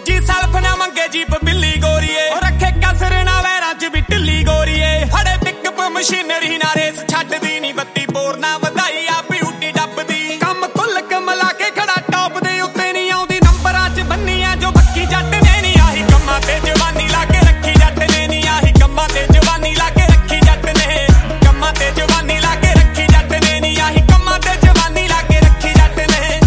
ਦੂਜੀ ਸੈਲਫ ਨਾ ਮੰਗੇ ਜੀਪ ਬਿੱਲੀ ਗੋਰੀਏ ਰੱਖੇ ਕਸਰ ਨਾ ਵੈਰਾਂ ਚ ਵੀ ਢਿੱਲੀ ਗੋਰੀਏ ਫੜੇ ਪਿਕਅਪ ਮਸ਼ੀਨਰੀ ਨਾ ਰੇਸ ਛੱਡਦੀ ਨੀ ਬੱਤੀ ਬੋਰ ਨਾ ਵਧਾਈ ਆ ਬਿਊਟੀ ਡੱਬਦੀ ਕੰਮ ਕੁੱਲ ਕਮਲਾ ਕੇ ਖੜਾ ਟੌਪ ਦੇ ਉੱਤੇ ਨਹੀਂ ਆਉਂਦੀ ਨੰਬਰਾਂ ਚ ਬੰਨੀ ਆ ਜੋ ਬੱਕੀ ਜੱਟ ਨੇ ਨੀ ਆਹੀ ਕੰਮਾਂ ਤੇ ਜਵਾਨੀ ਲਾ ਕੇ ਰੱਖੀ ਜੱਟ ਨੇ ਨੀ ਆਹੀ ਕੰਮਾਂ ਤੇ ਜਵਾਨੀ ਲਾ ਕੇ ਰੱਖੀ ਜੱਟ ਨੇ ਕੰਮਾਂ ਤੇ ਜਵਾਨੀ ਲਾ ਕੇ ਰੱਖੀ ਜੱਟ ਨੇ ਨੀ ਆਹੀ ਕੰਮਾਂ ਤੇ ਜਵਾਨੀ ਲਾ ਕੇ ਰੱਖੀ ਜੱਟ ਨੇ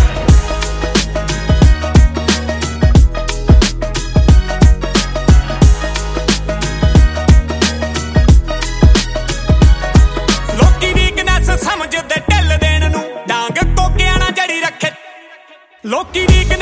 ਲੋਕੀ ਵੀਕਨੈਸ ਸਮਝਦੇ ਢਿੱਲ ਦੇਣ ਨੂੰ ਡਾਂਗ ਕੋਕਿਆਂ ਨਾਲ ਜੜੀ ਰੱਖੇ ਲੋਕੀ